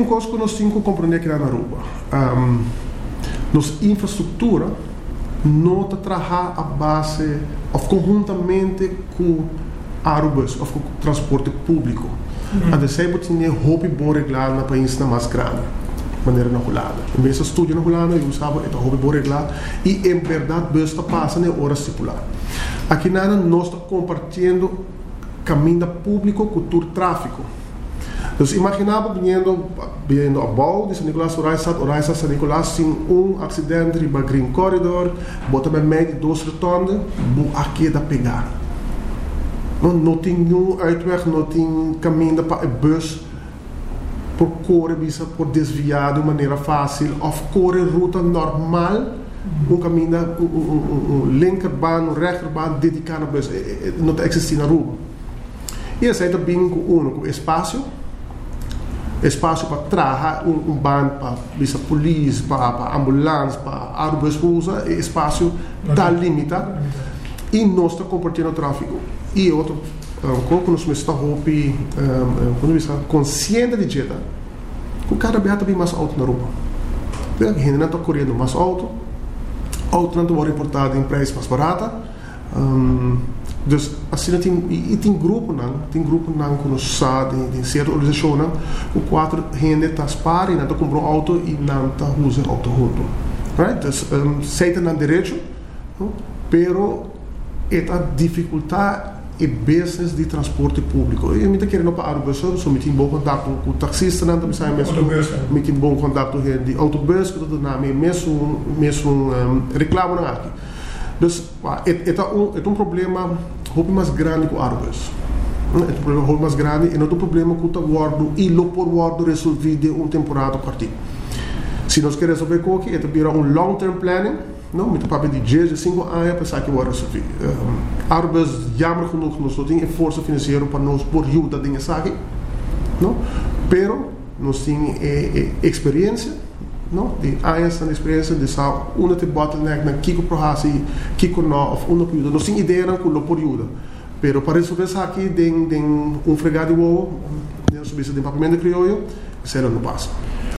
Tem coisas que nós temos que compreender aqui na Aruba. Nossa infraestrutura não trabalha a base, ou conjuntamente com Arubas, ou com o transporte público. A DCEB tem roupa boa reglada no país mais grande, de maneira regulada. Em vez de estudar na Holanda, eu usava a roupa boa reglada e, em verdade, basta passar na hora estipulada. Aqui nada, nós estamos compartilhando caminho público com o tráfego. Então, imaginava vindo a Bau de São Nicolás, Oraisa, São Nicolás, sem acidente no Green Corridor, botamos meio de 2 rotondas, aqui da pegar. Não tem nenhum uitweg, não tem caminho para a bus por correr, por desviar de maneira fácil, ou correr ruta normal, caminho, linkerbaan, rechterbaan, dedicado à bus, não existe na rua. E esse é também com espaço para trabalhar band para a polícia, para ambulância, para arbus usa, espaço está limitado e nós estamos compartilhando o tráfego. E outro, quando nós estamos conscientes de jeito, que cada vez está bem mais alto na rua. A gente não está correndo mais alto, não está reportado em preço mais barato. Dus assim tem grupo não que nós sabemos em certa organização não o 4 gente está sparen não comprou auto e não está usando auto junto, right? Dus sei tem direito, pero esta dificuldade é business de transporte público. Eu me estou querendo para a Aruba, só me tem bom contato com o taxista, não me sai mesmo, me tem bom contato com de autobus, que tudo na mesmo reclamo não aqui. Dus é problema muito mais grande que o Arubas. É um problema muito mais grande e não é um problema que o guardo e lo por guardo resolver de temporada partido. Se nós queremos resolver coisa, é também long term planning, não? Met papel de 10 a 5 anos para saber o resolver. Arubas, jammer genoeg, nós não temos força financeira para nos por ajuda de saber, não? Pero nós temos experiência. No, die anos de experiência de saber onde bottleneck na kiko prohasi kiko no of onde período não tem ideia não com o período pero para resolver isso aqui tem fregado de ovo nós subimos de papamento crioulo será no passo